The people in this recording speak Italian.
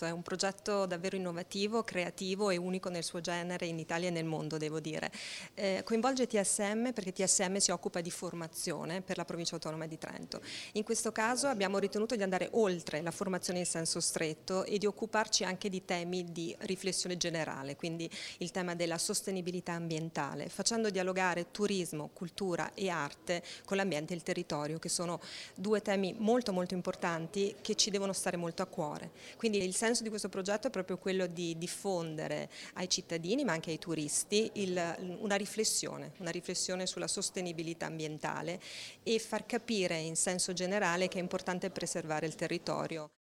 Trento. È un progetto davvero innovativo, creativo e unico nel suo genere in Italia e nel mondo, devo dire. Coinvolge TSM perché TSM si occupa di formazione per la Provincia Autonoma di Trento. In questo caso abbiamo ritenuto di andare oltre la formazione in senso stretto e di occuparci anche di temi di riflessione generale, quindi il tema della sostenibilità ambientale, facendo dialogare turismo, cultura e arte con l'ambiente e il territorio, che sono due temi molto importanti che ci devono stare molto a cuore. Quindi il senso di questo progetto è proprio quello di diffondere ai cittadini ma anche ai turisti una riflessione sulla sostenibilità ambientale e far capire in senso generale che è importante preservare il territorio.